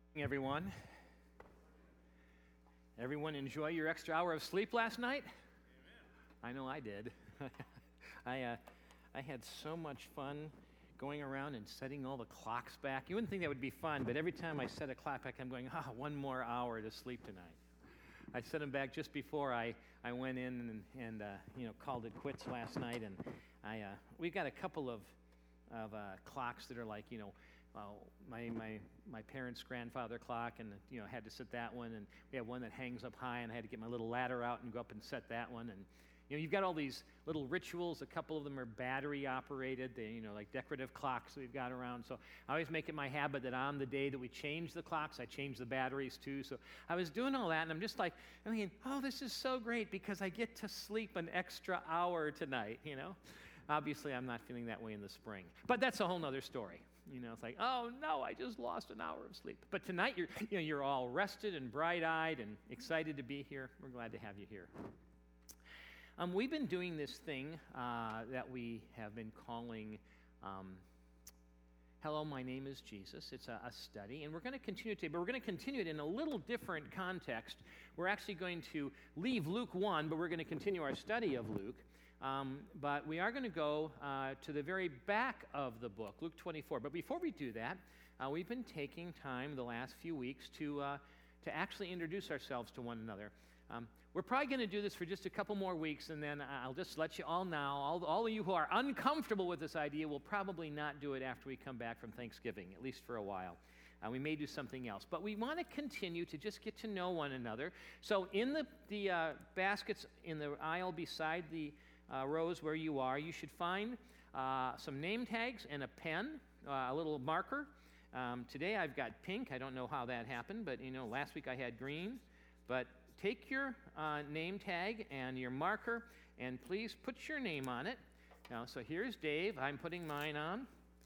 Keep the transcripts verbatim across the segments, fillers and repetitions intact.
Everyone. Everyone enjoy your extra hour of sleep last night? Amen. I know I did. I uh, I had so much fun going around and setting all the clocks back. You wouldn't think that would be fun, but every time I set a clock back, I'm going, ah, oh, one more hour to sleep tonight. I set them back just before I, I went in and, and uh, you know, called it quits last night. And I uh, we've got a couple of, of uh, clocks that are like, you know, Uh, my my my parents' grandfather clock, and you know had to set that one, and we have one that hangs up high, and I had to get my little ladder out and go up and set that one, and you know you've got all these little rituals. A couple of them are battery operated, they you know like decorative clocks that we've got around. So I always make it my habit that on the day that we change the clocks, I change the batteries too. So I was doing all that, and I'm just like, I'm thinking, oh, this is so great because I get to sleep an extra hour tonight. You know, obviously I'm not feeling that way in the spring, but that's a whole nother story. You know, it's like, oh no, I just lost an hour of sleep. But tonight, you're, you know, you're all rested and bright-eyed and excited to be here. We're glad to have you here. Um, we've been doing this thing uh, that we have been calling, um, Hello, My Name is Jesus. It's a, a study, and we're going to continue today, but we're going to continue it in a little different context. We're actually going to leave Luke one, but we're going to continue our study of Luke. Um, but we are going to go uh, to the very back of the book, Luke twenty-four. But before we do that, uh, we've been taking time the last few weeks to uh, to actually introduce ourselves to one another. Um, we're probably going to do this for just a couple more weeks, and then I'll just let you all know, all, all of you who are uncomfortable with this idea will probably not do it after we come back from Thanksgiving, at least for a while. Uh, we may do something else. But we want to continue to just get to know one another. So in the, the uh, baskets in the aisle beside the Uh, rows where you are, you should find uh, some name tags and a pen, uh, a little marker. Um, today I've got pink. I don't know how that happened, but you know, last week I had green. But take your uh, name tag and your marker, and please put your name on it. Now, so here's Dave. I'm putting mine on.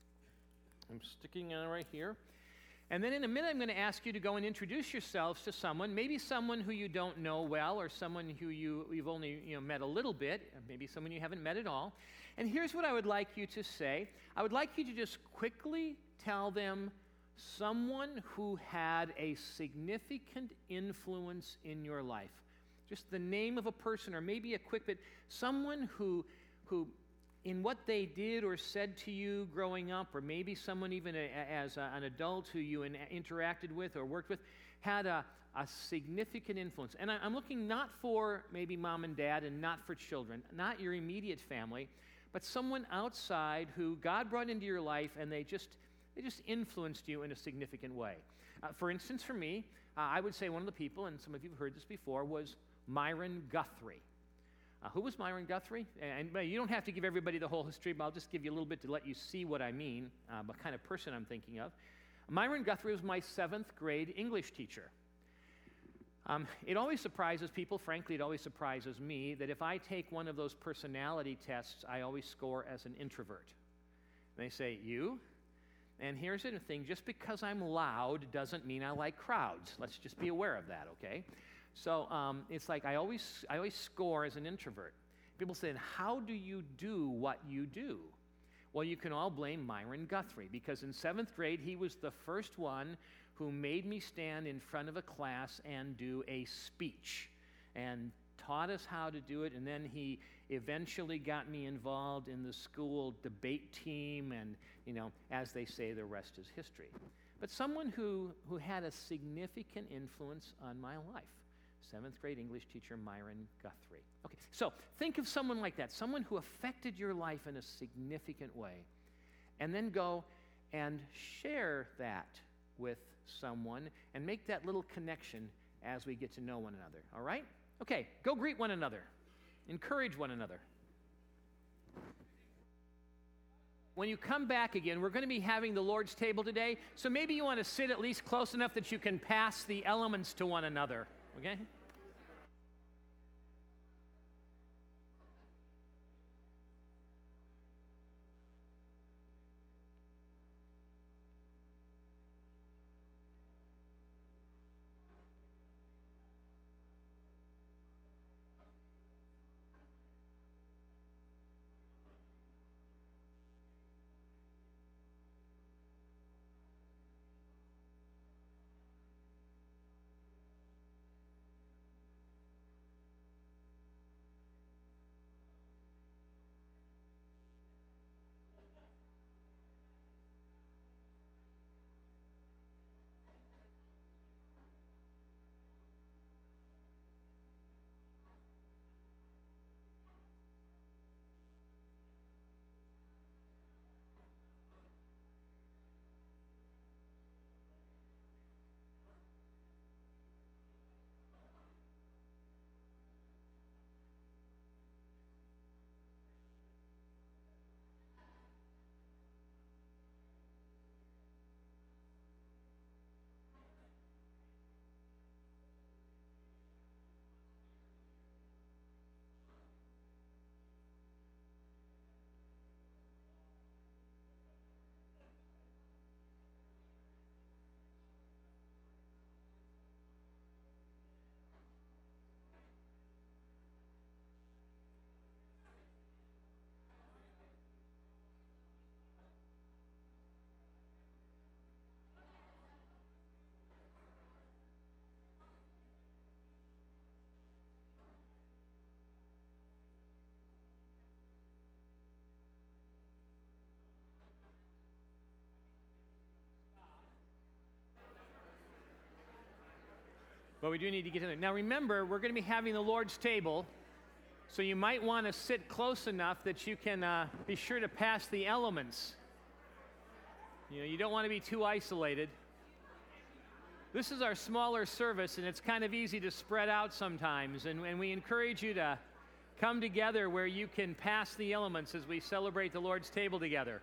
I'm sticking it right here. And then in a minute, I'm going to ask you to go and introduce yourselves to someone, maybe someone who you don't know well, or someone who you, you've only you know, met a little bit, maybe someone you haven't met at all. And here's what I would like you to say. I would like you to just quickly tell them someone who had a significant influence in your life. Just the name of a person, or maybe a quick bit, someone who who in what they did or said to you growing up, or maybe someone even a, as a, an adult who you in, interacted with or worked with, had a, a significant influence. And I, I'm looking not for maybe mom and dad and not for children, not your immediate family, but someone outside who God brought into your life and they just, they just influenced you in a significant way. Uh, for instance, for me, uh, I would say one of the people, and some of you have heard this before, was Myron Guthrie. Uh, who was Myron Guthrie? And, and you don't have to give everybody the whole history, but I'll just give you a little bit to let you see what I mean, uh, what kind of person I'm thinking of. Myron Guthrie was my seventh grade English teacher. Um, it always surprises people, frankly, it always surprises me, that if I take one of those personality tests, I always score as an introvert. And they say, you? And here's the thing, just because I'm loud doesn't mean I like crowds. Let's just be aware of that, okay? So um, it's like I always, I always score as an introvert. People say, how do you do what you do? Well, you can all blame Myron Guthrie, because in seventh grade, he was the first one who made me stand in front of a class and do a speech, and taught us how to do it, and then he eventually got me involved in the school debate team, and, you know, as they say, the rest is history. But someone who, who had a significant influence on my life. Seventh grade English teacher Myron Guthrie. Okay, so think of someone like that, someone who affected your life in a significant way, and then go and share that with someone and make that little connection as we get to know one another, all right? Okay, go greet one another. Encourage one another. When you come back again, we're going to be having the Lord's table today, so maybe you want to sit at least close enough that you can pass the elements to one another. Okay? But we do need to get in there. Now remember, we're going to be having the Lord's table, so you might want to sit close enough that you can uh, be sure to pass the elements. You know, you don't want to be too isolated. This is our smaller service, and it's kind of easy to spread out sometimes, and, and we encourage you to come together where you can pass the elements as we celebrate the Lord's table together.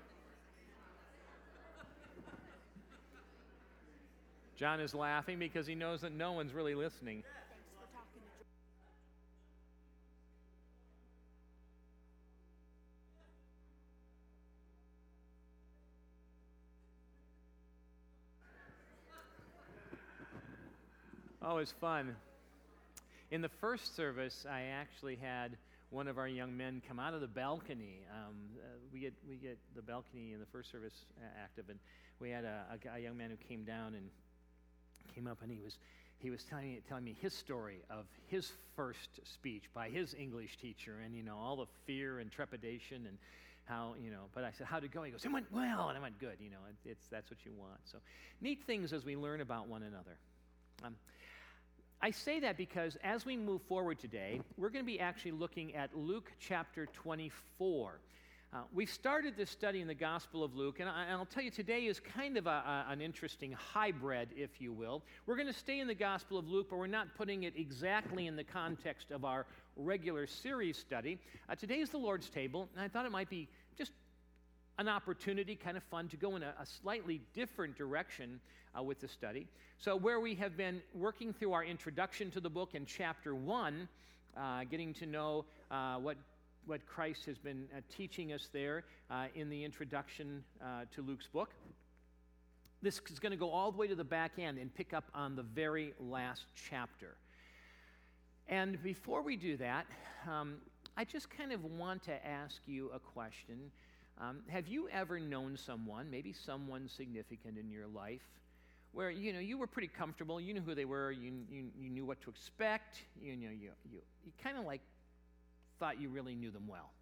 John is laughing because he knows that no one's really listening. Thanks for talking to Oh, it's fun. In the first service, I actually had one of our young men come out of the balcony. Um, uh, we get we get the balcony in the first service uh, active, and we had a, a, guy, a young man who came down and came up, and he was he was telling me telling me his story of his first speech by his English teacher, and you know all the fear and trepidation and how you know. But I said, "How'd it go?" He goes, "It went well," and I went, "Good." You know, it, it's that's what you want. So neat things as we learn about one another. Um, I say that because as we move forward today, we're going to be actually looking at Luke chapter twenty-four. Uh, we've started this study in the Gospel of Luke, and, I, and I'll tell you today is kind of a, a, an interesting hybrid, if you will. We're going to stay in the Gospel of Luke, but we're not putting it exactly in the context of our regular series study. Uh, today is the Lord's table, and I thought it might be just an opportunity, kind of fun, to go in a, a slightly different direction uh, with the study. So where we have been working through our introduction to the book in chapter one, uh, getting to know uh, what what Christ has been uh, teaching us there uh, in the introduction uh, to Luke's book. This is going to go all the way to the back end and pick up on the very last chapter. And before we do that, um, I just kind of want to ask you a question. Um, have you ever known someone, maybe someone significant in your life, where you know you were pretty comfortable, you knew who they were, you you, you knew what to expect, you know you you, you kind of like thought you really knew them well.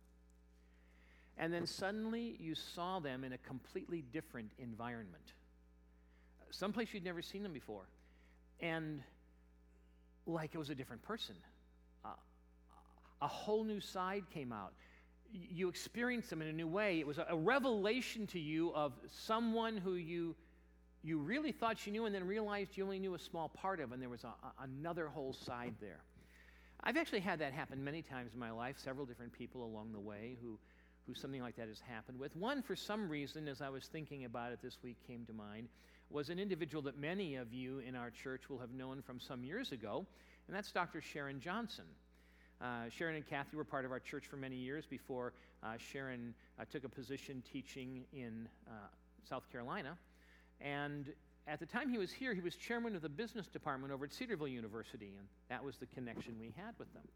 And then suddenly you saw them in a completely different environment, someplace you'd never seen them before, and like it was a different person. Uh, a whole new side came out. You experienced them in a new way. It was a revelation to you of someone who you you really thought you knew and then realized you only knew a small part of, and there was a, a, another whole side there. I've actually had that happen many times in my life, several different people along the way who, who something like that has happened with. One, for some reason, as I was thinking about it this week, came to mind, was an individual that many of you in our church will have known from some years ago, and that's Doctor Sharon Johnson. Uh, Sharon and Kathy were part of our church for many years before uh, Sharon uh, took a position teaching in uh, South Carolina. And at the time he was here, he was chairman of the business department over at Cedarville University, and that was the connection we had with them.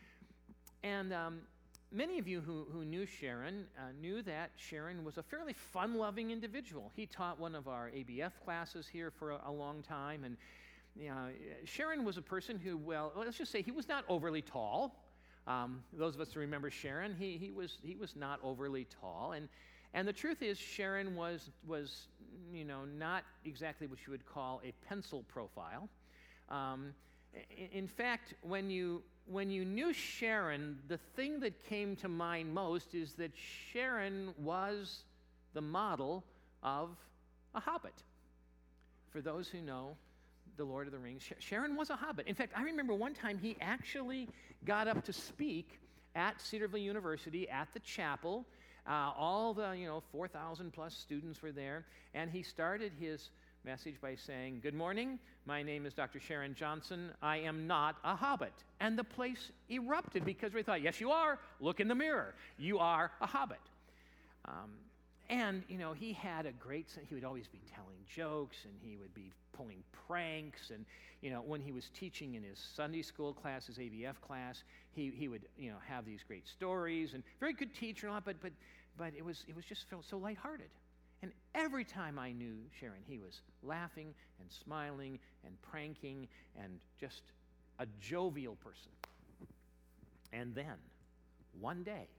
And um, many of you who, who knew Sharon uh, knew that Sharon was a fairly fun-loving individual. He taught one of our A B F classes here for a, a long time, and you know, Sharon was a person who, well, let's just say he was not overly tall. Um, those of us who remember Sharon, he, he, was, he was not overly tall, and And the truth is, Sharon was, was, you know, not exactly what you would call a pencil profile. Um, in, in fact, when you, when you knew Sharon, the thing that came to mind most is that Sharon was the model of a hobbit. For those who know The Lord of the Rings, Sharon was a hobbit. In fact, I remember one time he actually got up to speak at Cedarville University at the chapel. Uh, all the, you know, four thousand plus students were there, and he started his message by saying, "Good morning, my name is Doctor Sharon Johnson. I am not a hobbit." And the place erupted because we thought, yes, you are. Look in the mirror. You are a hobbit. Um, and, you know, he had a great, he would always be telling jokes, and he would be pulling pranks, and, you know, when he was teaching in his Sunday school class, his A B F class, he, he would, you know, have these great stories, and very good teacher and all, but, but, but it was, it was just felt so lighthearted. And every time I knew Sharon, he was laughing and smiling and pranking and just a jovial person. And then, one day,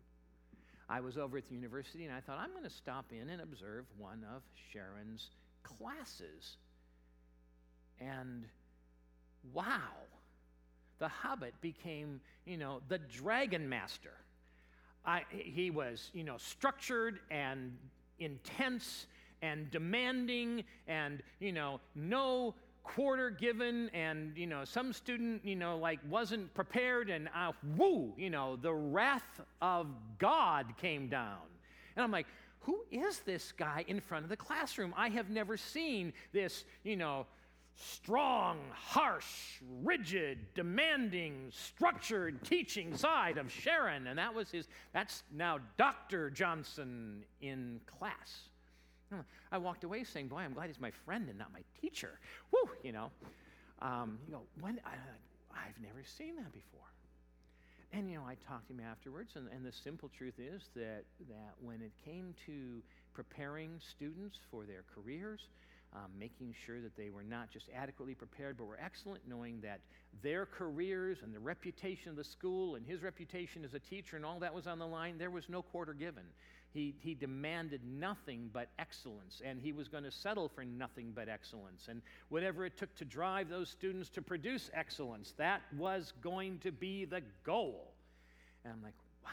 I was over at the university, and I thought, I'm going to stop in and observe one of Sharon's classes. And wow, the Hobbit became, you know, the Dragon Master. I, he was, you know, structured and intense and demanding and, you know, no quarter given, and, you know, some student, you know, like wasn't prepared, and uh, woo, you know, the wrath of God came down. And I'm like, who is this guy in front of the classroom? I have never seen this, you know, strong, harsh, rigid, demanding, structured teaching side of Sharon. And that was his, that's now Doctor Johnson in class. I walked away saying, boy, I'm glad he's my friend and not my teacher. Woo, you know. Um, you know, when, I, I've never seen that before. And, you know, I talked to him afterwards, and, and the simple truth is that, that when it came to preparing students for their careers, um, making sure that they were not just adequately prepared, but were excellent, knowing that their careers and the reputation of the school and his reputation as a teacher and all that was on the line, there was no quarter given. He, he demanded nothing but excellence, and he was going to settle for nothing but excellence. And whatever it took to drive those students to produce excellence, that was going to be the goal. And I'm like, wow,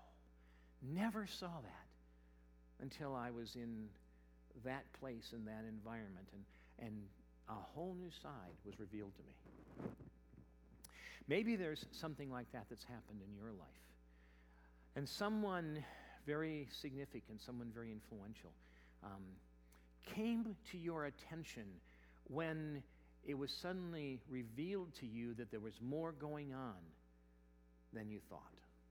never saw that until I was in that place, in that environment, and, and a whole new side was revealed to me. Maybe there's something like that that's happened in your life. And someone very significant, someone very influential, um, came to your attention when it was suddenly revealed to you that there was more going on than you thought.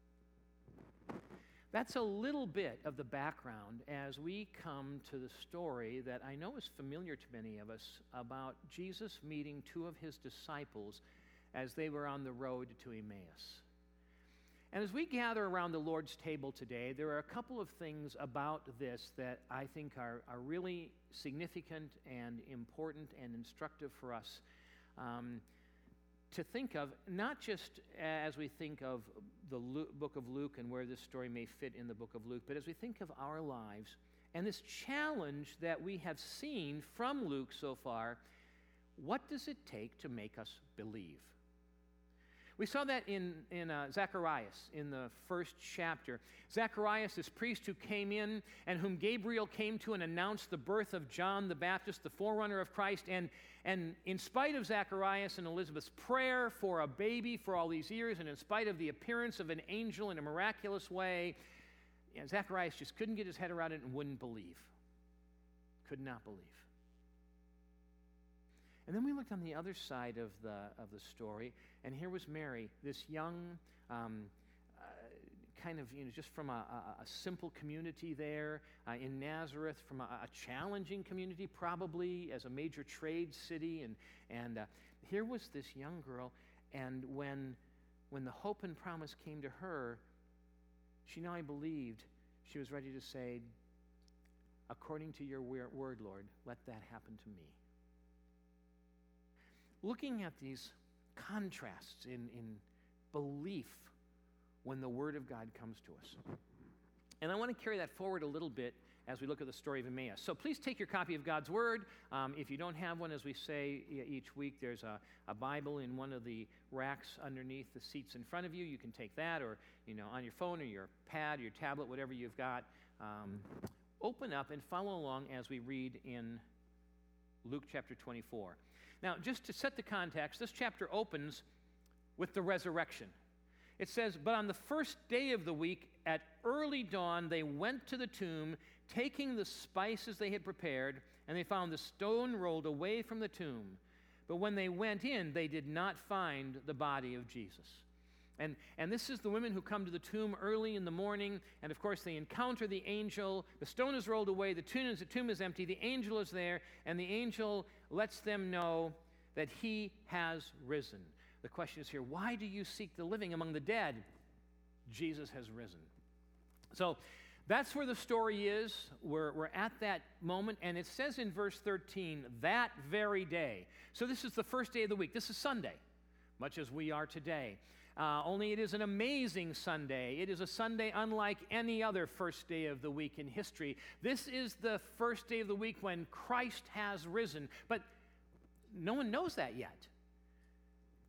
That's a little bit of the background as we come to the story that I know is familiar to many of us about Jesus meeting two of his disciples as they were on the road to Emmaus. And as we gather around the Lord's table today, there are a couple of things about this that I think are, are really significant and important and instructive for us um, to think of, not just as we think of the Luke, book of Luke and where this story may fit in the book of Luke, but as we think of our lives and this challenge that we have seen from Luke so far. What does it take to make us believe? We saw that in, in uh, Zacharias in the first chapter. Zacharias, this priest who came in and whom Gabriel came to and announced the birth of John the Baptist, the forerunner of Christ. And, and in spite of Zacharias and Elizabeth's prayer for a baby for all these years, and in spite of the appearance of an angel in a miraculous way, you know, Zacharias just couldn't get his head around it and wouldn't believe. Could not believe. And then we looked on the other side of the of the story, and here was Mary, this young, um, uh, kind of, you know, just from a, a, a simple community there uh, in Nazareth, from a, a challenging community, probably as a major trade city, and and uh, here was this young girl, and when when the hope and promise came to her, she not only believed, she was ready to say, "According to your word, Lord, let that happen to me." Looking at these contrasts in, in belief when the Word of God comes to us. And I want to carry that forward a little bit as we look at the story of Emmaus. So please take your copy of God's Word. Um, if you don't have one, as we say each week, there's a, a Bible in one of the racks underneath the seats in front of you. You can take that, or, you know, on your phone or your pad or your tablet, whatever you've got. Um, open up and follow along as we read in Luke chapter twenty-four. Now, just to set the context, this chapter opens with the resurrection. It says, "But on the first day of the week, at early dawn, they went to the tomb, taking the spices they had prepared, and they found the stone rolled away from the tomb. But when they went in, they did not find the body of Jesus." And, and this is the women who come to the tomb early in the morning, and of course they encounter the angel. The stone is rolled away, the tomb is, the tomb is empty, the angel is there, and the angel lets them know that he has risen. The question is here, why do you seek the living among the dead? Jesus has risen. So that's where the story is. We're, we're at that moment, and it says in verse thirteen, that very day. So this is the first day of the week. This is Sunday, much as we are today. Uh, only it is an amazing Sunday. It is a Sunday unlike any other first day of the week in history. This is the first day of the week when Christ has risen. But no one knows that yet.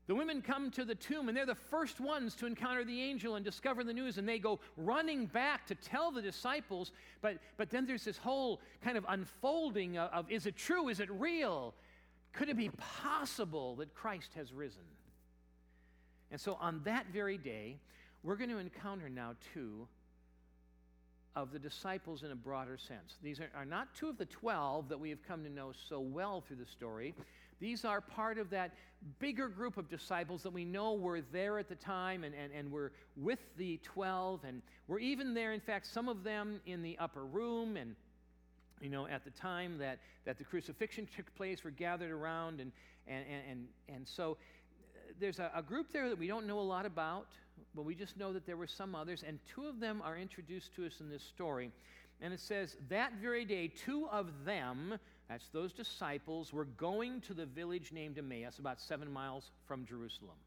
The women come to the tomb, and they're the first ones to encounter the angel and discover the news, and they go running back to tell the disciples, but, but then there's this whole kind of unfolding of, of, is it true, is it real? Could it be possible that Christ has risen? And so on that very day, we're going to encounter now two of the disciples in a broader sense. These are, are not two of the twelve that we have come to know so well through the story. These are part of that bigger group of disciples that we know were there at the time and, and, and were with the twelve, and were even there, in fact, some of them in the upper room, and you know, at the time that, that the crucifixion took place, were gathered around, and, and, and, and so there's a, a group there that we don't know a lot about, but we just know that there were some others, and two of them are introduced to us in this story. And it says, that very day, two of them, that's those disciples, were going to the village named Emmaus, about seven miles from Jerusalem.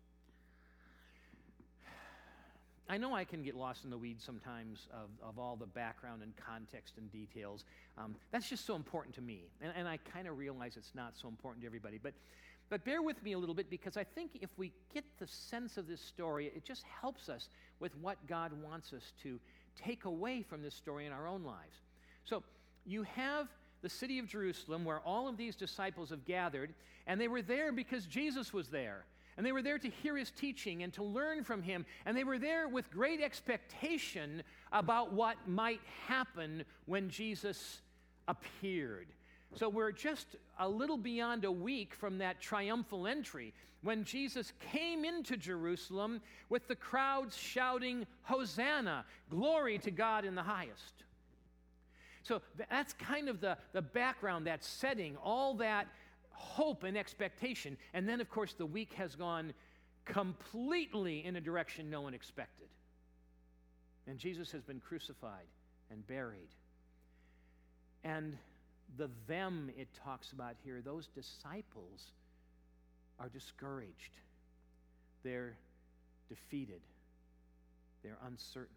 I know I can get lost in the weeds sometimes of, of all the background and context and details. Um, that's just so important to me, and, and I kind of realize it's not so important to everybody. But, but bear with me a little bit, because I think if we get the sense of this story, it just helps us with what God wants us to take away from this story in our own lives. So you have the city of Jerusalem where all of these disciples have gathered, and they were there because Jesus was there. And they were there to hear his teaching and to learn from him. And they were there with great expectation about what might happen when Jesus appeared. So we're just a little beyond a week from that triumphal entry, when Jesus came into Jerusalem with the crowds shouting, "Hosanna, glory to God in the highest." So that's kind of the, the background, that setting, all that hope and expectation. And then, of course, the week has gone completely in a direction no one expected. And Jesus has been crucified and buried. And the them it talks about here, those disciples, are discouraged. They're defeated. They're uncertain.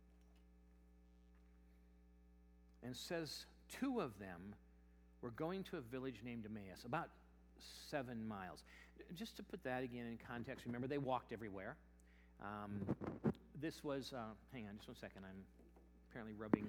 And says two of them were going to a village named Emmaus, about seven miles. Just to put that again in context, remember they walked everywhere. Um, this was, uh, hang on just one second, I'm apparently rubbing.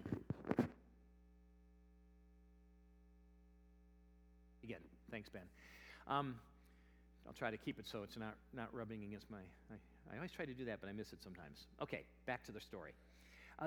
Again, thanks, Ben. Um, I'll try to keep it so it's not, not rubbing against my, I, I always try to do that, but I miss it sometimes. Okay, back to the story. Uh,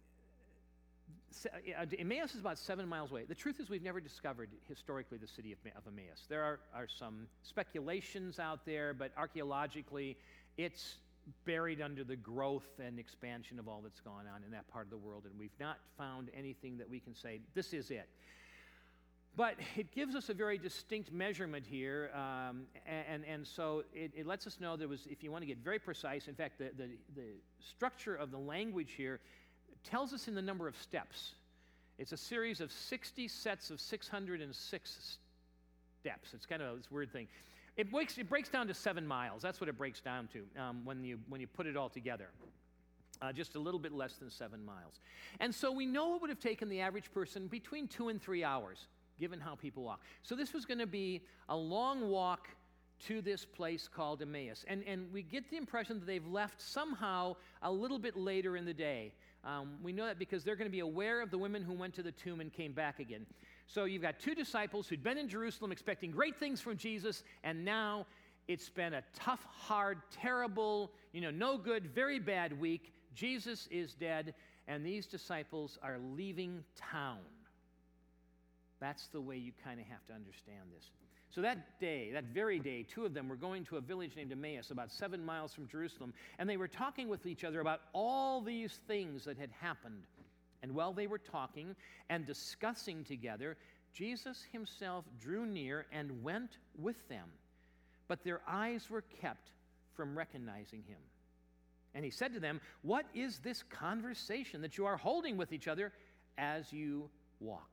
Emmaus is about seven miles away. The truth is we've never discovered historically the city of, of Emmaus. There are, are some speculations out there, but archaeologically it's buried under the growth and expansion of all that's gone on in that part of the world, and we've not found anything that we can say, this is it. But it gives us a very distinct measurement here, um, and, and so it, it lets us know there was, if you want to get very precise, in fact, the, the, the structure of the language here tells us in the number of steps. It's a series of sixty sets of six hundred six steps. It's kind of this weird thing. It breaks, it breaks down to seven miles. That's what it breaks down to um, when you when you put it all together. Uh, just a little bit less than seven miles. And so we know it would have taken the average person between two and three hours, given how people walk. So this was going to be a long walk to this place called Emmaus. And, and we get the impression that they've left somehow a little bit later in the day. Um, we know that because they're going to be aware of the women who went to the tomb and came back again. So you've got two disciples who'd been in Jerusalem expecting great things from Jesus, and now it's been a tough, hard, terrible, you know, no good, very bad week. Jesus is dead, and these disciples are leaving town. That's the way you kind of have to understand this. So that day, that very day, two of them were going to a village named Emmaus, about seven miles from Jerusalem, and they were talking with each other about all these things that had happened. And while they were talking and discussing together, Jesus himself drew near and went with them, but their eyes were kept from recognizing him. And he said to them, "What is this conversation that you are holding with each other as you walk?"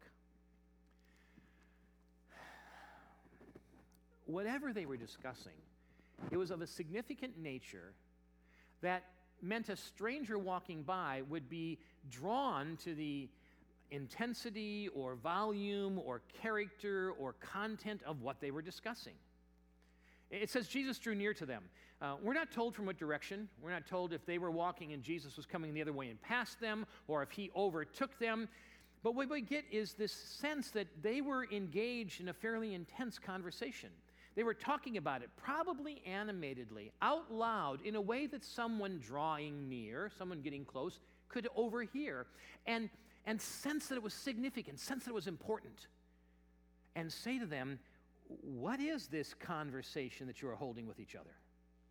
Whatever they were discussing, it was of a significant nature that meant a stranger walking by would be drawn to the intensity or volume or character or content of what they were discussing. It says Jesus drew near to them. Uh, we're not told from what direction. We're not told if they were walking and Jesus was coming the other way and passed them, or if he overtook them. But what we get is this sense that they were engaged in a fairly intense conversation. They were talking about it, probably animatedly, out loud, in a way that someone drawing near, someone getting close, could overhear and, and sense that it was significant, sense that it was important, and say to them, what is this conversation that you are holding with each other?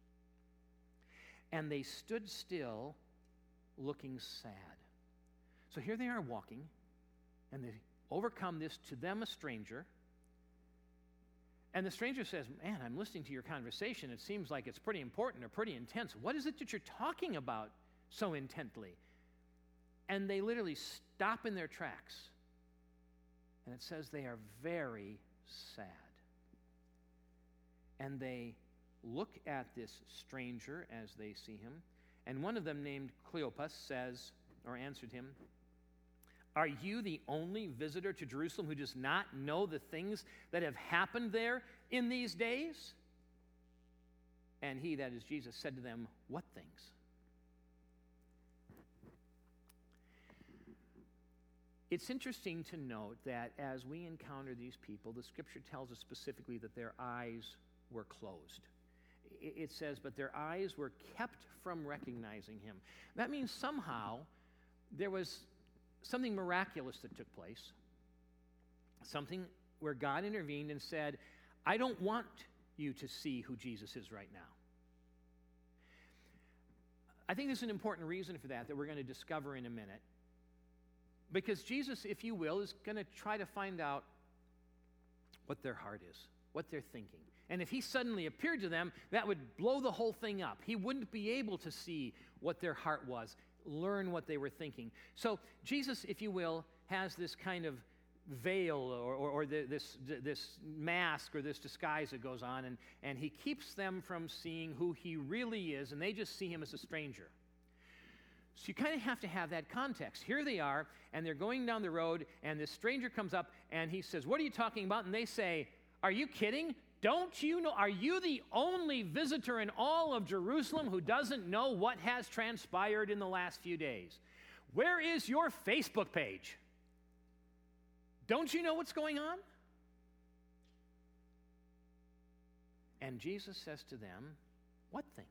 And they stood still, looking sad. So here they are walking, and they overcome this, to them a stranger. And the stranger says, man, I'm listening to your conversation. It seems like it's pretty important or pretty intense. What is it that you're talking about so intently? And they literally stop in their tracks. And it says they are very sad. And they look at this stranger as they see him. And one of them, named Cleopas, says, or answered him, are you the only visitor to Jerusalem who does not know the things that have happened there in these days? And he, that is Jesus, said to them, what things? It's interesting to note that as we encounter these people, the scripture tells us specifically that their eyes were closed. It says, but their eyes were kept from recognizing him. That means somehow there was something miraculous that took place, something where God intervened and said, I don't want you to see who Jesus is right now. I think there's an important reason for that that we're going to discover in a minute. Because Jesus, if you will, is going to try to find out what their heart is, what they're thinking. And if he suddenly appeared to them, that would blow the whole thing up. He wouldn't be able to see what their heart was, learn what they were thinking. So Jesus, if you will, has this kind of veil or, or, or this, this mask or this disguise that goes on, and, and he keeps them from seeing who he really is, and they just see him as a stranger. So you kind of have to have that context. Here they are, and they're going down the road, and this stranger comes up, and he says, what are you talking about? And they say, are you kidding? Don't you know, are you the only visitor in all of Jerusalem who doesn't know what has transpired in the last few days? Where is your Facebook page? Don't you know what's going on? And Jesus says to them, what things?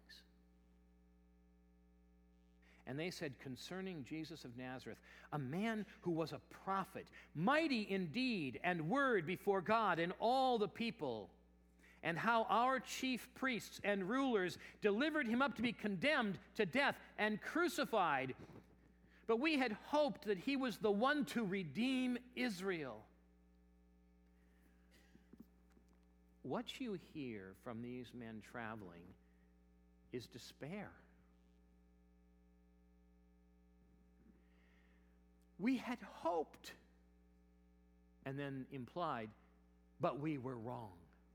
And they said, concerning Jesus of Nazareth, a man who was a prophet, mighty in deed and word before God and all the people, and how our chief priests and rulers delivered him up to be condemned to death and crucified. But we had hoped that he was the one to redeem Israel. What you hear from these men traveling is despair. We had hoped, and then implied, but we were wrong.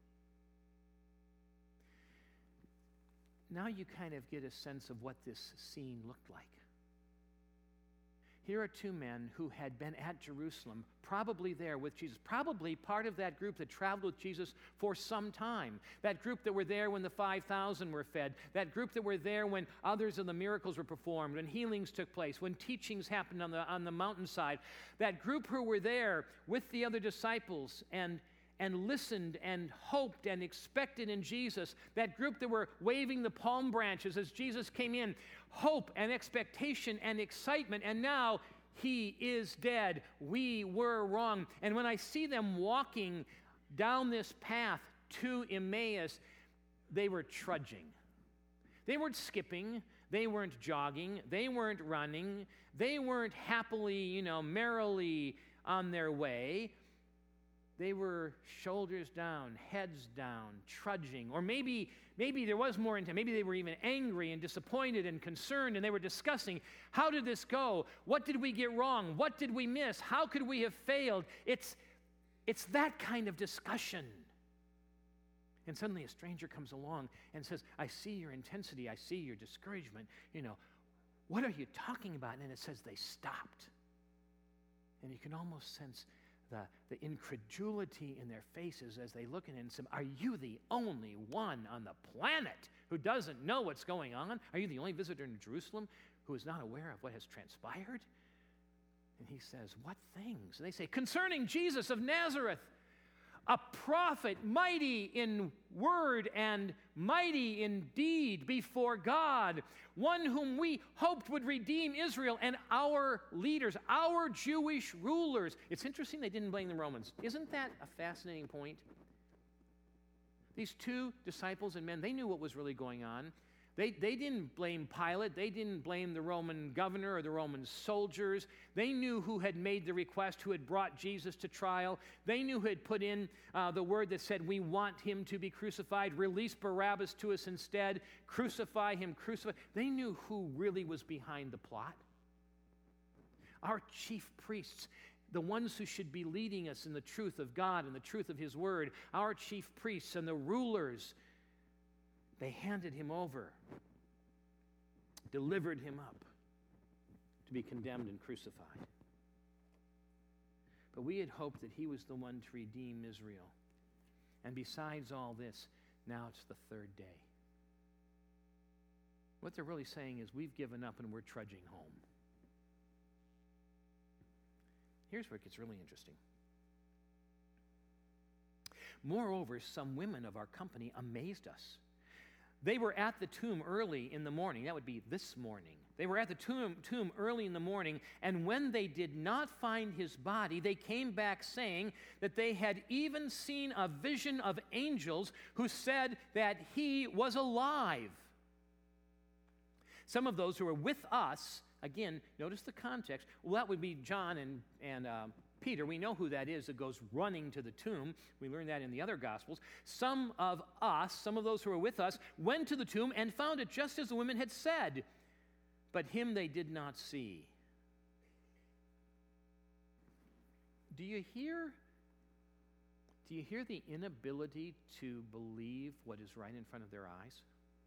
Now you kind of get a sense of what this scene looked like. Here are two men who had been at Jerusalem, probably there with Jesus, probably part of that group that traveled with Jesus for some time. That group that were there when the five thousand were fed. That group that were there when others of the miracles were performed, when healings took place, when teachings happened on the, on the mountainside. That group who were there with the other disciples and and listened and hoped and expected in Jesus. That group that were waving the palm branches as Jesus came in. Hope and expectation and excitement. And now he is dead. We were wrong. And when I see them walking down this path to Emmaus, they were trudging. They weren't skipping. They weren't jogging. They weren't running. They weren't happily, you know, merrily on their way. They were shoulders down, heads down, trudging. Or maybe maybe there was more intent. Maybe they were even angry and disappointed and concerned, and they were discussing, how did this go? What did we get wrong? What did we miss? How could we have failed? It's, it's that kind of discussion. And suddenly a stranger comes along and says, I see your intensity. I see your discouragement. You know, what are you talking about? And it says they stopped. And you can almost sense the, the incredulity in their faces as they look at it and say, are you the only one on the planet who doesn't know what's going on? Are you the only visitor in Jerusalem who is not aware of what has transpired? And he says, what things? And they say, concerning Jesus of Nazareth, a prophet, mighty in word and mighty in deed before God, one whom we hoped would redeem Israel, and our leaders, our Jewish rulers. It's interesting they didn't blame the Romans. Isn't that a fascinating point? These two disciples and men, they knew what was really going on. They, they didn't blame Pilate. They didn't blame the Roman governor or the Roman soldiers. They knew who had made the request, who had brought Jesus to trial. They knew who had put in uh, the word that said, we want him to be crucified. Release Barabbas to us instead. Crucify him, crucify. They knew who really was behind the plot. Our chief priests, the ones who should be leading us in the truth of God and the truth of his word, our chief priests and the rulers, they handed him over, delivered him up to be condemned and crucified. But we had hoped that he was the one to redeem Israel. And besides all this, now it's the third day. What they're really saying is, we've given up and we're trudging home. Here's where it gets really interesting. Moreover, some women of our company amazed us. They were at the tomb early in the morning. That would be this morning. They were at the tomb, tomb early in the morning, and when they did not find his body, they came back saying that they had even seen a vision of angels who said that he was alive. Some of those who were with us, again, notice the context. Well, that would be John and, and uh, Peter. We know who that is that goes running to the tomb. We learned that in the other Gospels. Some of us, some of those who were with us, went to the tomb and found it just as the women had said, but him they did not see. Do you hear, do you hear the inability to believe what is right in front of their eyes?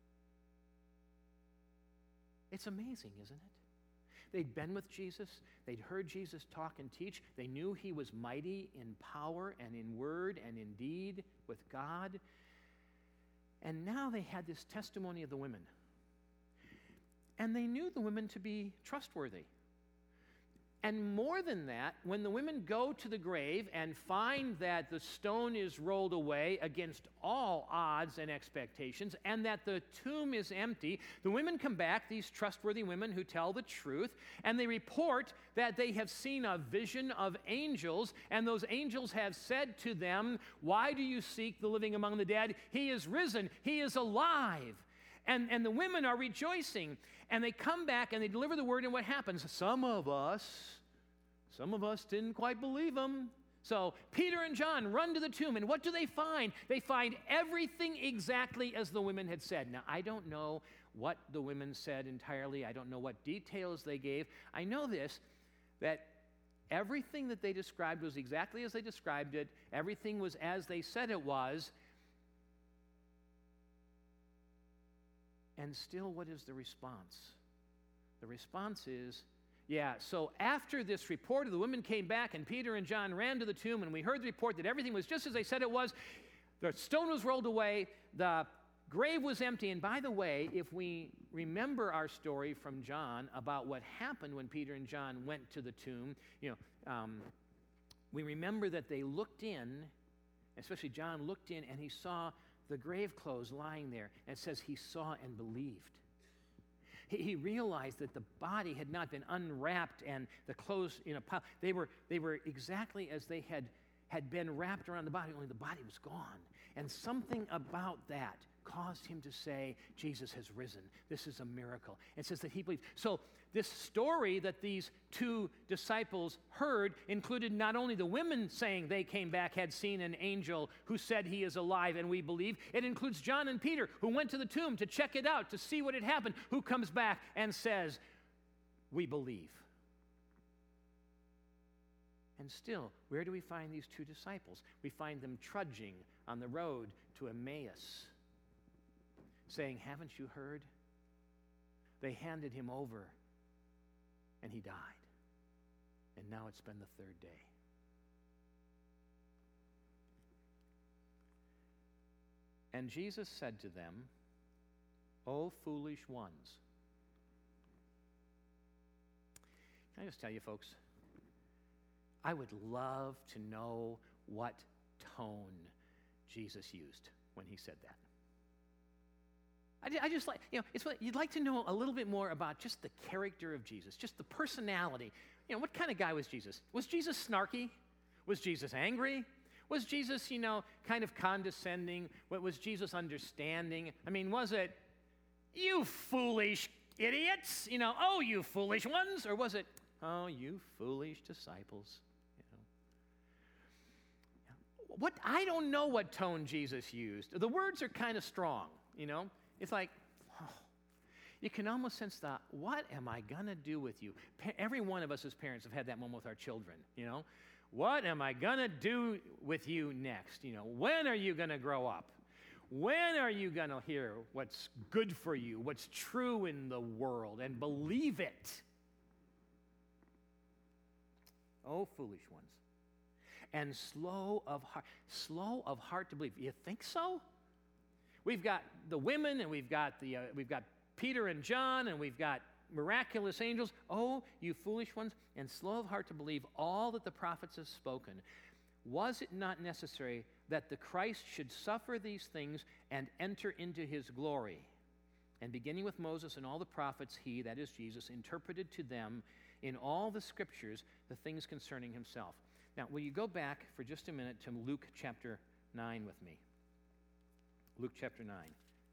It's amazing, isn't it? They'd been with Jesus. They'd heard Jesus talk and teach. They knew he was mighty in power and in word and in deed with God. And now they had this testimony of the women. And they knew the women to be trustworthy. And more than that, when the women go to the grave and find that the stone is rolled away against all odds and expectations, and that the tomb is empty, the women come back, these trustworthy women who tell the truth, and they report that they have seen a vision of angels, and those angels have said to them, why do you seek the living among the dead? He is risen. He is alive. And, and the women are rejoicing. And they come back and they deliver the word, and what happens? Some of us, some of us didn't quite believe them. So Peter and John run to the tomb, and what do they find? They find everything exactly as the women had said. Now, I don't know what the women said entirely. I don't know what details they gave. I know this, that everything that they described was exactly as they described it. Everything was as they said it was. And still, what is the response? The response is, yeah, so after this report of the women came back and Peter and John ran to the tomb, and we heard the report that everything was just as they said it was, the stone was rolled away, the grave was empty. And by the way, if we remember our story from John about what happened when Peter and John went to the tomb, you know, um, we remember that they looked in, especially John looked in, and he saw the grave clothes lying there, and it says he saw and believed. He, he realized that the body had not been unwrapped and the clothes in a pile. They were, they were exactly as they had, had been wrapped around the body, only the body was gone. And something about that caused him to say, Jesus has risen. This is a miracle. It says that he believed. So this story that these two disciples heard included not only the women saying they came back, had seen an angel who said he is alive and we believe. It includes John and Peter, who went to the tomb to check it out, to see what had happened, who comes back and says, we believe. And still, where do we find these two disciples? We find them trudging on the road to Emmaus, saying, haven't you heard? They handed him over, and he died. And now it's been the third day. And Jesus said to them, O foolish ones. Can I just tell you, folks, I would love to know what tone Jesus used when he said that. I, I just like, you know, it's what you'd like to know a little bit more about just the character of Jesus, just the personality. You know, what kind of guy was Jesus? Was Jesus snarky? Was Jesus angry? Was Jesus, you know, kind of condescending? What was Jesus understanding? I mean, was it, you foolish idiots, you know, oh, you foolish ones? Or was it, oh, you foolish disciples, you know? What, I don't know what tone Jesus used. The words are kind of strong, you know? It's like, oh, you can almost sense the, what am I going to do with you? Pa- every one of us as parents have had that moment with our children, you know? What am I going to do with you next? You know, when are you going to grow up? When are you going to hear what's good for you, what's true in the world, and believe it? Oh, foolish ones. And slow of heart, slow of heart to believe. You think so? We've got the women, and we've got the uh, we've got Peter and John, and we've got miraculous angels. Oh, you foolish ones, and slow of heart to believe all that the prophets have spoken. Was it not necessary that the Christ should suffer these things and enter into his glory? And beginning with Moses and all the prophets, he, that is Jesus, interpreted to them in all the scriptures the things concerning himself. Now, will you go back for just a minute to Luke chapter nine with me? Luke chapter nine.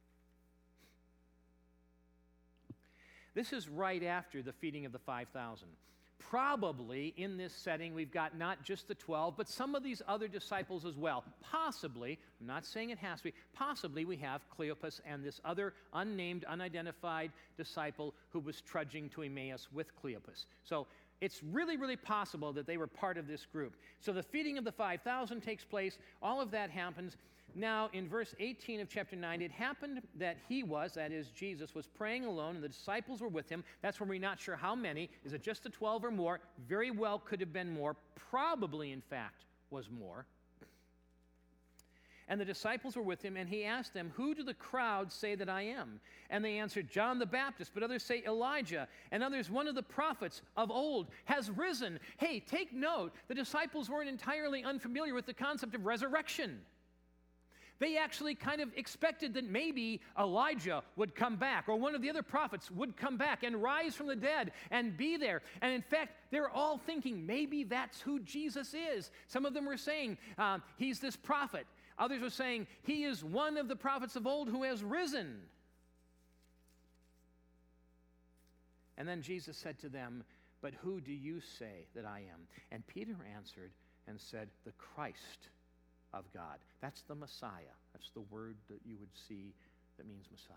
This is right after the feeding of the five thousand. Probably in this setting, we've got not just the twelve, but some of these other disciples as well. Possibly, I'm not saying it has to be, possibly we have Cleopas and this other unnamed, unidentified disciple who was trudging to Emmaus with Cleopas. So it's really, really possible that they were part of this group. So the feeding of the five thousand takes place. All of that happens. Now, in verse eighteen of chapter nine, it happened that he was, that is, Jesus, was praying alone, and the disciples were with him. That's where we're not sure how many. Is it just the twelve or more? Very well could have been more. Probably, in fact, was more. And the disciples were with him, and he asked them, who do the crowd say that I am? And they answered, John the Baptist, but others say Elijah, and others, one of the prophets of old has risen. Hey, take note, the disciples weren't entirely unfamiliar with the concept of resurrection. They actually kind of expected that maybe Elijah would come back, or one of the other prophets would come back and rise from the dead and be there. And in fact, they're all thinking maybe that's who Jesus is. Some of them were saying um, he's this prophet. Others were saying he is one of the prophets of old who has risen. And then Jesus said to them, but who do you say that I am? And Peter answered and said, the Christ of God. That's the Messiah. That's the word that you would see that means Messiah.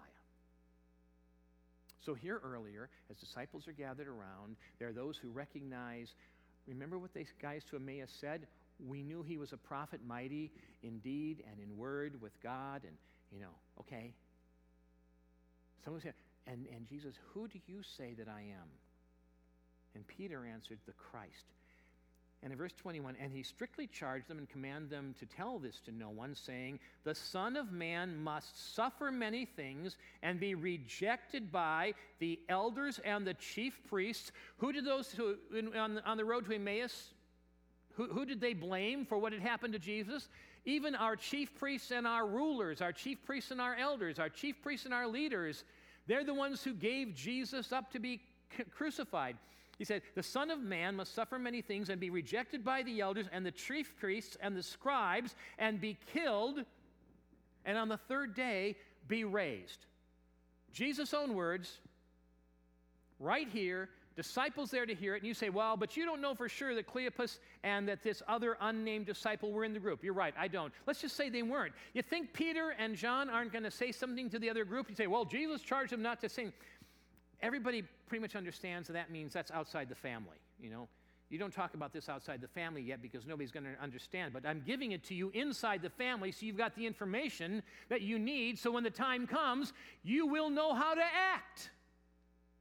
So here earlier, as disciples are gathered around, there are those who recognize, remember what these guys to Emmaus said? We knew he was a prophet, mighty in deed and in word with God, and, you know, okay. Someone said, and, and Jesus, who do you say that I am? And Peter answered, the Christ. And in verse twenty-one, and he strictly charged them and commanded them to tell this to no one, saying, the Son of Man must suffer many things and be rejected by the elders and the chief priests. Who did those who, on, on the road to Emmaus, who, who did they blame for what had happened to Jesus? Even our chief priests and our rulers, our chief priests and our elders, our chief priests and our leaders, they're the ones who gave Jesus up to be c- crucified. He said, the Son of Man must suffer many things and be rejected by the elders and the chief priests and the scribes and be killed, and on the third day be raised. Jesus' own words, right here, disciples there to hear it, and you say, well, but you don't know for sure that Cleopas and that this other unnamed disciple were in the group. You're right, I don't. Let's just say they weren't. You think Peter and John aren't going to say something to the other group? You say, well, Jesus charged them not to sing. Everybody pretty much understands that that means that's outside the family, you know. You don't talk about this outside the family yet because nobody's going to understand, but I'm giving it to you inside the family so you've got the information that you need so when the time comes, you will know how to act.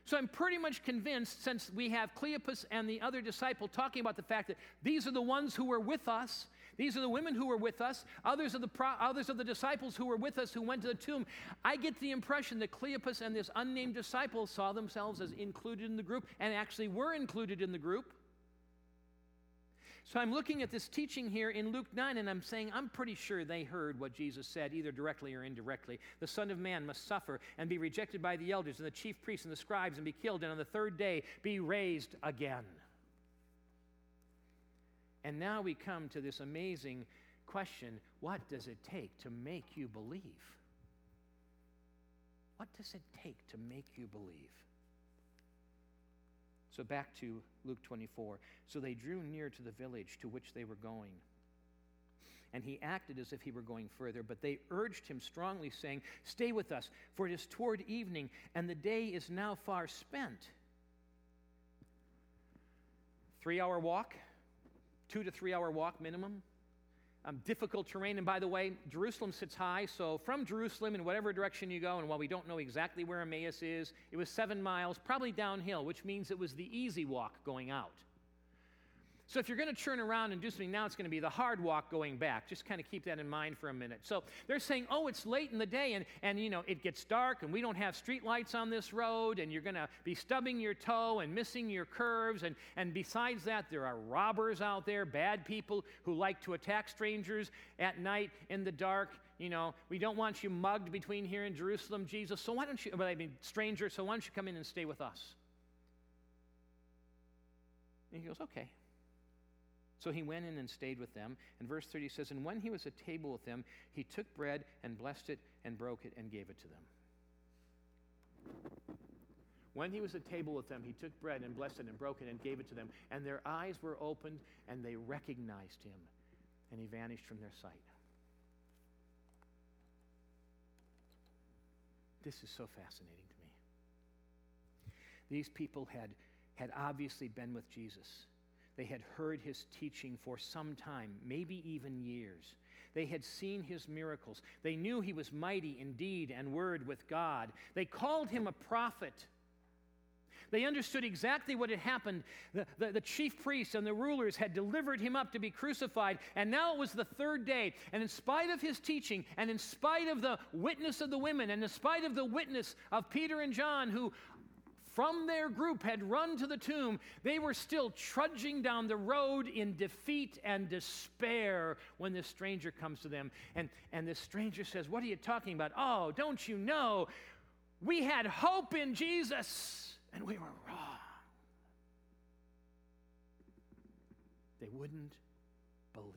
So I'm pretty much convinced, since we have Cleopas and the other disciple talking about the fact that these are the ones who were with us, these are the women who were with us, others of the pro- others of the disciples who were with us who went to the tomb, I get the impression that Cleopas and this unnamed disciple saw themselves as included in the group and actually were included in the group. So I'm looking at this teaching here in Luke nine, and I'm saying I'm pretty sure they heard what Jesus said, either directly or indirectly. The Son of Man must suffer and be rejected by the elders and the chief priests and the scribes and be killed, and on the third day be raised again. And now we come to this amazing question: what does it take to make you believe? What does it take to make you believe? So back to Luke twenty-four. So they drew near to the village to which they were going. And he acted as if he were going further, but they urged him strongly, saying, "Stay with us, for it is toward evening, and the day is now far spent." Three-hour walk, two to three-hour walk minimum. Um, difficult terrain, and by the way, Jerusalem sits high, so from Jerusalem in whatever direction you go, and while we don't know exactly where Emmaus is, it was seven miles, probably downhill, which means it was the easy walk going out. So if you're going to turn around and do something now, it's going to be the hard walk going back. Just kind of keep that in mind for a minute. So they're saying, oh, it's late in the day, and, and you know, it gets dark, and we don't have street lights on this road, and you're going to be stubbing your toe and missing your curves, and, and besides that, there are robbers out there, bad people who like to attack strangers at night in the dark. You know, we don't want you mugged between here and Jerusalem, Jesus, so why don't you, well, I mean, stranger, so why don't you come in and stay with us? And he goes, okay. So he went in and stayed with them. And verse thirty says, and when he was at table with them, he took bread and blessed it and broke it and gave it to them. When he was at table with them, he took bread and blessed it and broke it and gave it to them. And their eyes were opened and they recognized him. And he vanished from their sight. This is so fascinating to me. These people had, had obviously been with Jesus. They had heard his teaching for some time, maybe even years. They had seen his miracles. They knew he was mighty in deed and word with God. They called him a prophet. They understood exactly what had happened. The, the, the chief priests and the rulers had delivered him up to be crucified, and now it was the third day. And in spite of his teaching, and in spite of the witness of the women, and in spite of the witness of Peter and John, who from their group had run to the tomb, they were still trudging down the road in defeat and despair when this stranger comes to them. And, and this stranger says, what are you talking about? Oh, don't you know? We had hope in Jesus, and we were wrong. They wouldn't believe.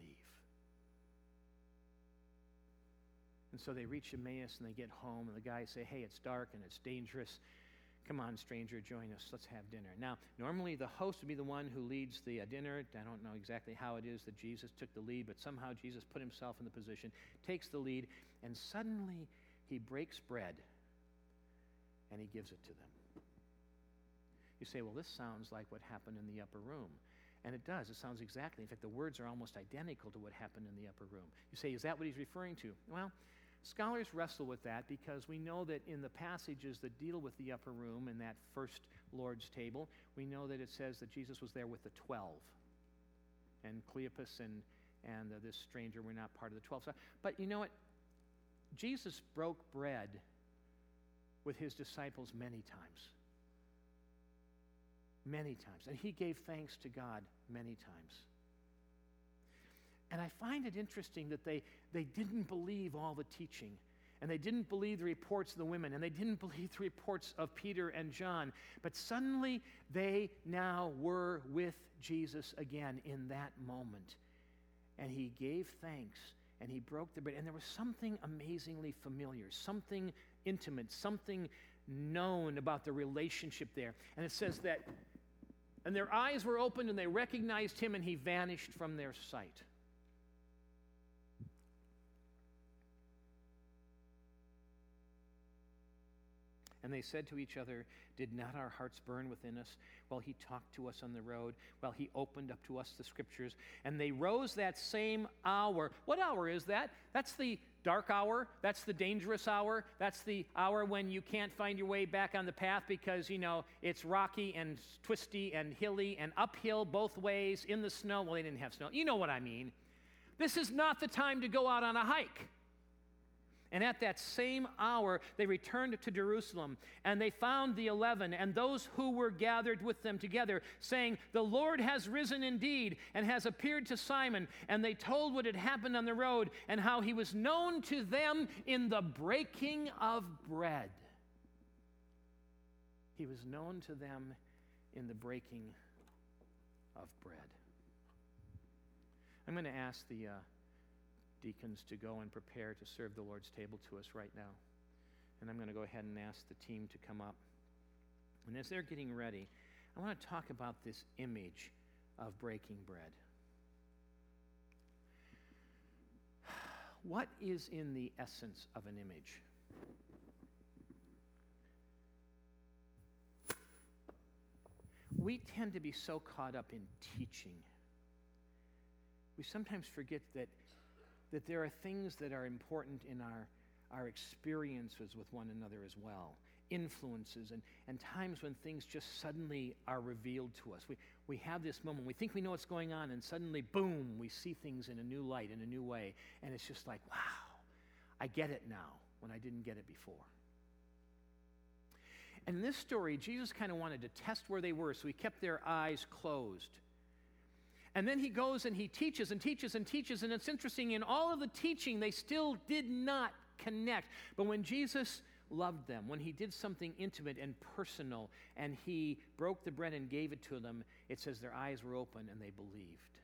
And so they reach Emmaus and they get home, and the guys say, hey, it's dark and it's dangerous. Come on, stranger, join us. Let's have dinner. Now, normally the host would be the one who leads the uh, dinner. I don't know exactly how it is that Jesus took the lead, but somehow Jesus put himself in the position, takes the lead, and suddenly he breaks bread and he gives it to them. You say, well, this sounds like what happened in the upper room. And it does. It sounds exactly. In fact, the words are almost identical to what happened in the upper room. You say, is that what he's referring to? Well, scholars wrestle with that because we know that in the passages that deal with the upper room in that first Lord's table, we know that it says that Jesus was there with the twelve. And Cleopas and, and uh, this stranger were not part of the twelve. So, but you know what? Jesus broke bread with his disciples many times. Many times. And he gave thanks to God many times. And I find it interesting that they, they didn't believe all the teaching, and they didn't believe the reports of the women, and they didn't believe the reports of Peter and John. But suddenly they now were with Jesus again in that moment. And he gave thanks, and he broke the bread. And there was something amazingly familiar, something intimate, something known about the relationship there. And it says that, and their eyes were opened, and they recognized him, and he vanished from their sight. And they said to each other, did not our hearts burn within us while he talked to us on the road, while he opened up to us the scriptures? And they rose that same hour. What hour is that? That's the dark hour. That's the dangerous hour. That's the hour when you can't find your way back on the path because, you know, it's rocky and twisty and hilly and uphill both ways in the snow. Well, they didn't have snow. You know what I mean. This is not the time to go out on a hike. And at that same hour, they returned to Jerusalem, and they found the eleven and those who were gathered with them together, saying, "The Lord has risen indeed and has appeared to Simon." And they told what had happened on the road and how he was known to them in the breaking of bread. He was known to them in the breaking of bread. I'm going to ask the... Uh, deacons to go and prepare to serve the Lord's table to us right now. And I'm going to go ahead and ask the team to come up. And as they're getting ready, I want to talk about this image of breaking bread. What is in the essence of an image? We tend to be so caught up in teaching. We sometimes forget that that there are things that are important in our, our experiences with one another as well, influences and, and times when things just suddenly are revealed to us. We, we have this moment, we think we know what's going on, and suddenly, boom, we see things in a new light, in a new way, and it's just like, wow, I get it now when I didn't get it before. And in this story, Jesus kind of wanted to test where they were, so he kept their eyes closed. And then he goes and he teaches and teaches and teaches, and it's interesting, in all of the teaching, they still did not connect. But when Jesus loved them, when he did something intimate and personal, and he broke the bread and gave it to them, it says their eyes were open and they believed.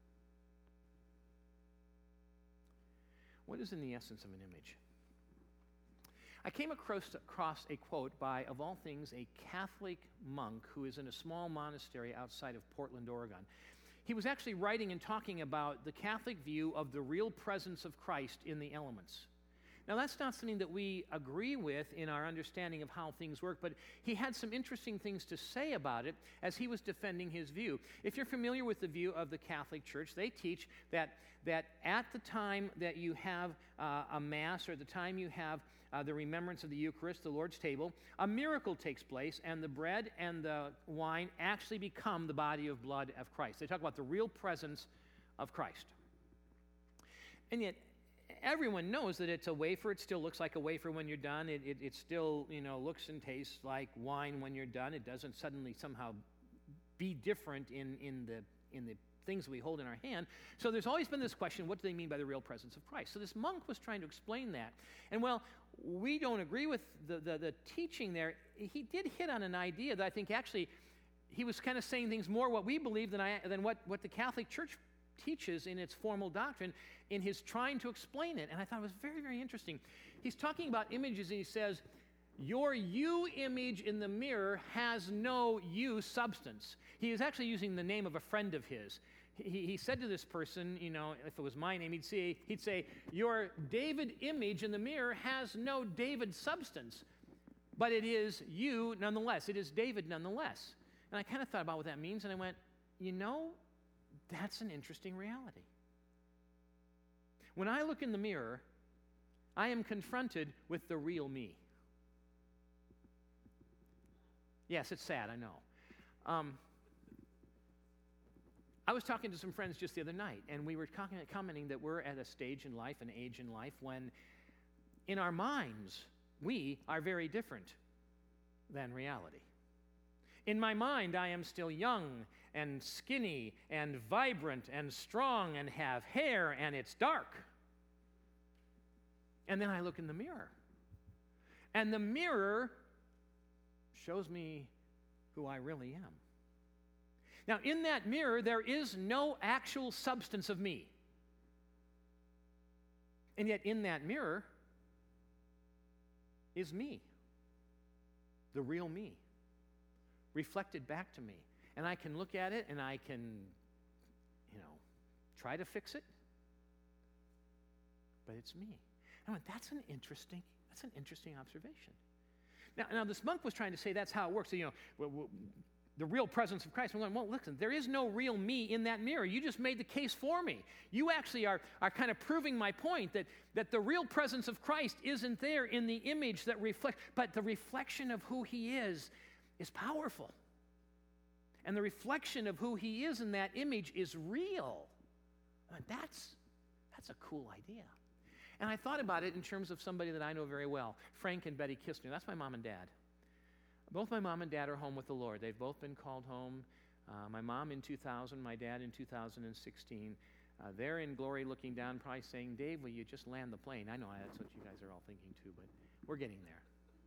What is in the essence of an image? I came across, across a quote by, of all things, a Catholic monk who is in a small monastery outside of Portland, Oregon. He was actually writing and talking about the Catholic view of the real presence of Christ in the elements. Now, that's not something that we agree with in our understanding of how things work, but he had some interesting things to say about it as he was defending his view. If you're familiar with the view of the Catholic Church, they teach that, that at the time that you have uh, a Mass, or at the time you have uh, the remembrance of the Eucharist, the Lord's table, a miracle takes place, and the bread and the wine actually become the body of blood of Christ. They talk about the real presence of Christ. And yet, everyone knows that it's a wafer. It still looks like a wafer when you're done. It, it, it still, you know, looks and tastes like wine when you're done. It doesn't suddenly somehow be different in, in, the, in the things we hold in our hand. So there's always been this question, what do they mean by the real presence of Christ? So this monk was trying to explain that. And well, we don't agree with the, the, the teaching there. He did hit on an idea that I think actually he was kind of saying things more what we believe than, I, than what, what the Catholic Church teaches in its formal doctrine in his trying to explain it. And I thought it was very, very interesting. He's talking about images, and he says, your you image in the mirror has no you substance. He is actually using the name of a friend of his. He, he said to this person, you know, if it was my name, he'd say, he'd say, your David image in the mirror has no David substance, but it is you nonetheless. It is David nonetheless. And I kind of thought about what that means, and I went, you know, that's an interesting reality. When I look in the mirror, I am confronted with the real me. Yes, it's sad, I know. Um, I was talking to some friends just the other night, and we were talking, commenting that we're at a stage in life, an age in life, when in our minds, we are very different than reality. In my mind, I am still young and skinny and vibrant and strong and have hair, and it's dark. And then I look in the mirror, and the mirror shows me who I really am. Now, in that mirror, there is no actual substance of me. And yet, in that mirror is me, the real me, reflected back to me. And I can look at it and I can, you know, try to fix it, but it's me. I went, that's an interesting, that's an interesting observation. Now, now this monk was trying to say that's how it works. So, you know, the real presence of Christ. I'm going, well, listen, there is no real me in that mirror. You just made the case for me. You actually are, are kind of proving my point that, that the real presence of Christ isn't there in the image that reflects, but the reflection of who he is is powerful. And the reflection of who he is in that image is real. I mean, that's, that's a cool idea. And I thought about it in terms of somebody that I know very well, Frank and Betty Kistner. That's my mom and dad. Both my mom and dad are home with the Lord. They've both been called home. Uh, my mom in two thousand, my dad in two thousand sixteen. Uh, they're in glory looking down, probably saying, Dave, will you just land the plane? I know that's what you guys are all thinking too, but we're getting there.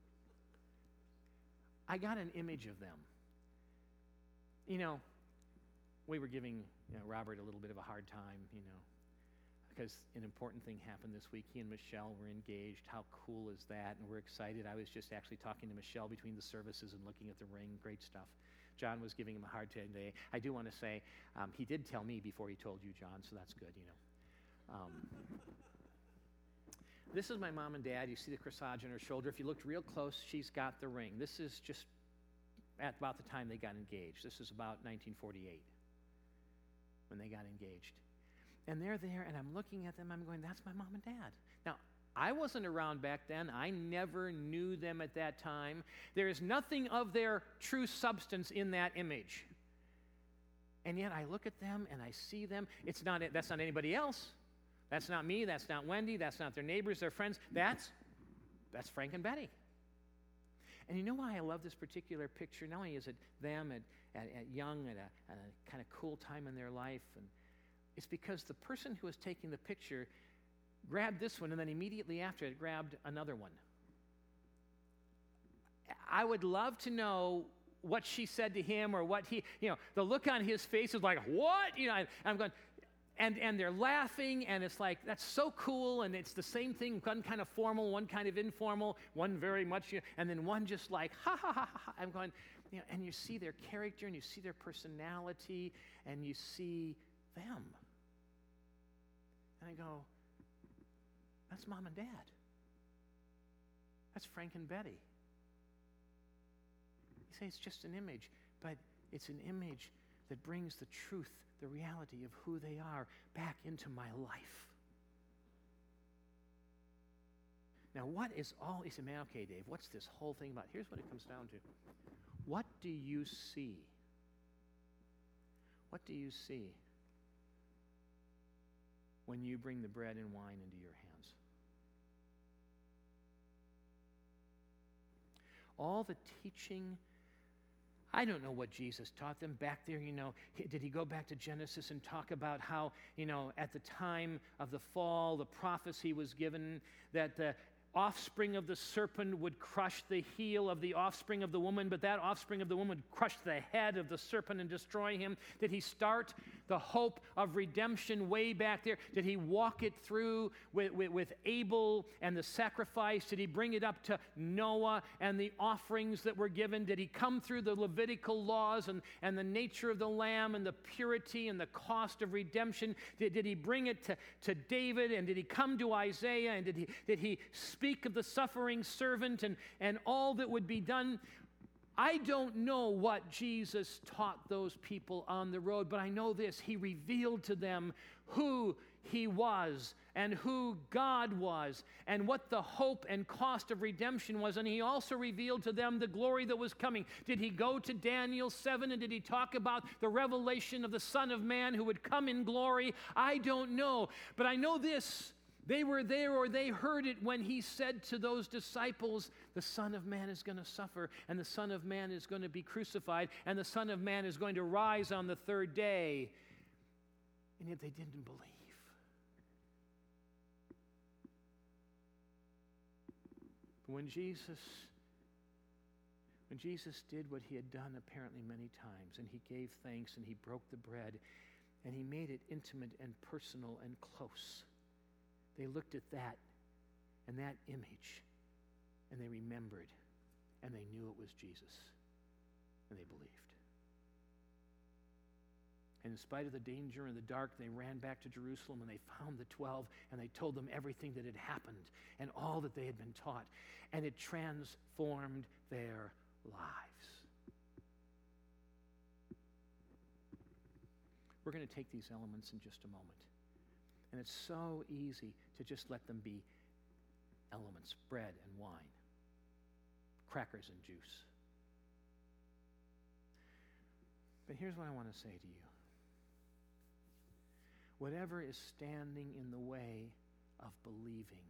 I got an image of them. You know, we were giving you know, Robert a little bit of a hard time, you know, because an important thing happened this week. He and Michelle were engaged. How cool is that? And we're excited. I was just actually talking to Michelle between the services and looking at the ring. Great stuff. John was giving him a hard time today. I do want to say, um, he did tell me before he told you, John, so that's good, you know. Um, this is my mom and dad. You see the corsage on her shoulder. If you looked real close, she's got the ring. This is just at about the time they got engaged. This is about nineteen forty-eight when they got engaged. And they're there, and I'm looking at them, I'm going, that's my mom and dad. Now, I wasn't around back then. I never knew them at that time. There is nothing of their true substance in that image. And yet I look at them, and I see them. It's not, that's not anybody else. That's not me. That's not Wendy. That's not their neighbors, their friends. That's, that's Frank and Betty. And you know why I love this particular picture? Not only is it them at, at, at young, at a, at a kind of cool time in their life, and it's because the person who was taking the picture grabbed this one and then immediately after it grabbed another one. I would love to know what she said to him or what he, you know, the look on his face was like, what? You know, and I'm going, and, and they're laughing, and it's like, that's so cool, and it's the same thing, one kind of formal, one kind of informal, one very much, you know, and then one just like, ha, ha, ha, ha. I'm going, you know, and you see their character, and you see their personality, and you see them. And I go, that's mom and dad. That's Frank and Betty. You say it's just an image, but it's an image that brings the truth, the reality of who they are back into my life. Now, what is all, you say, man, okay, Dave, what's this whole thing about? Here's what it comes down to. What do you see? What do you see when you bring the bread and wine into your hands? All the teaching, I don't know what Jesus taught them back there, you know. Did he go back to Genesis and talk about how, you know, at the time of the fall, the prophecy was given that the offspring of the serpent would crush the heel of the offspring of the woman, but that offspring of the woman would crush the head of the serpent and destroy him? Did he start the hope of redemption way back there? Did he walk it through with, with, with Abel and the sacrifice? Did he bring it up to Noah and the offerings that were given? Did he come through the Levitical laws and, and the nature of the lamb and the purity and the cost of redemption? Did, did he bring it to, to David? And did he come to Isaiah? And did he, did he speak of the suffering servant and, and all that would be done? I don't know what Jesus taught those people on the road, but I know this. He revealed to them who he was and who God was and what the hope and cost of redemption was. And he also revealed to them the glory that was coming. Did he go to Daniel seven and did he talk about the revelation of the Son of Man who would come in glory? I don't know, but I know this. They were there or they heard it when he said to those disciples, the Son of Man is going to suffer, and the Son of Man is going to be crucified, and the Son of Man is going to rise on the third day. And yet they didn't believe. But when Jesus, when Jesus did what he had done apparently many times, and he gave thanks, and he broke the bread, and he made it intimate and personal and close, they looked at that and that image, and they remembered, and they knew it was Jesus, and they believed. And in spite of the danger and the dark, they ran back to Jerusalem, and they found the twelve, and they told them everything that had happened and all that they had been taught, and it transformed their lives. We're going to take these elements in just a moment. And it's so easy to just let them be elements, bread and wine, crackers and juice. But here's what I want to say to you. Whatever is standing in the way of believing,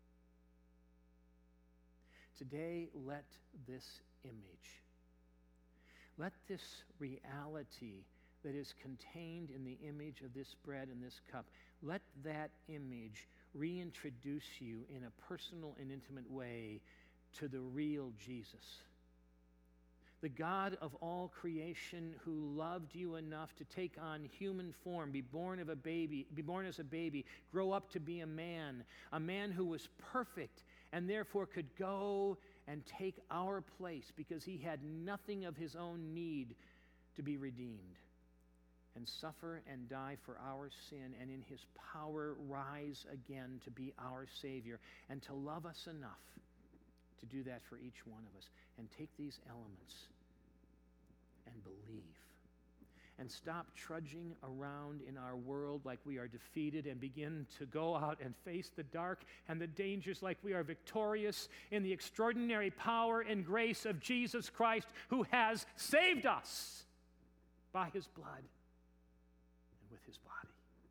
today let this image, let this reality that is contained in the image of this bread and this cup, let that image reintroduce you in a personal and intimate way to the real Jesus. The God of all creation who loved you enough to take on human form, be born of a baby, be born as a baby, grow up to be a man, a man who was perfect and therefore could go and take our place because he had nothing of his own need to be redeemed, and suffer and die for our sin, and in his power rise again to be our Savior, and to love us enough to do that for each one of us, and take these elements and believe. And stop trudging around in our world like we are defeated, and begin to go out and face the dark and the dangers like we are victorious in the extraordinary power and grace of Jesus Christ, who has saved us by his blood and with his body.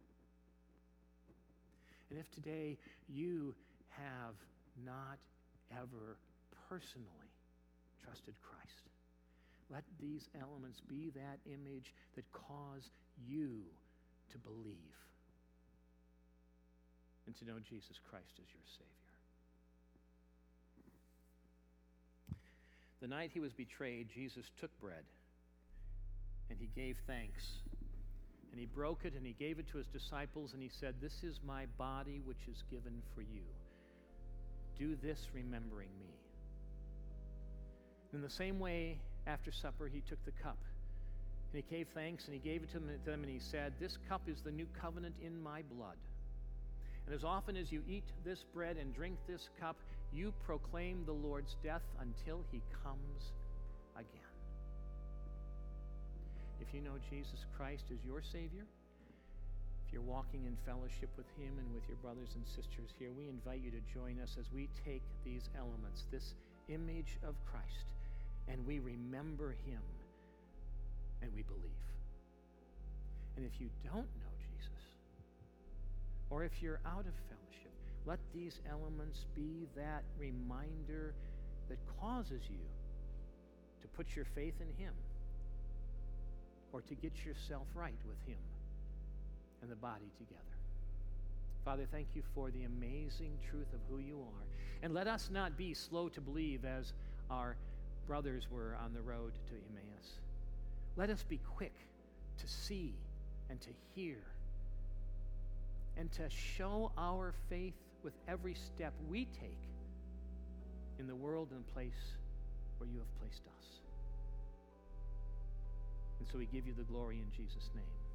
And if today you have not ever personally trusted Christ, let these elements be that image that cause you to believe and to know Jesus Christ as your Savior. The night he was betrayed, Jesus took bread and he gave thanks. And he broke it and he gave it to his disciples, and he said, "This is my body which is given for you. Do this remembering me." In the same way, after supper, he took the cup, and he gave thanks, and he gave it to them, and he said, "This cup is the new covenant in my blood. And as often as you eat this bread and drink this cup, you proclaim the Lord's death until he comes again." If you know Jesus Christ as your Savior, if you're walking in fellowship with him and with your brothers and sisters here, we invite you to join us as we take these elements, this image of Christ, and we remember him and we believe. And if you don't know Jesus, or if you're out of fellowship, let these elements be that reminder that causes you to put your faith in him, or to get yourself right with him and the body together. Father, thank you for the amazing truth of who you are. And let us not be slow to believe as our brothers were on the road to Emmaus. Let us be quick to see and to hear and to show our faith with every step we take in the world and place where you have placed us. And so we give you the glory in Jesus' name.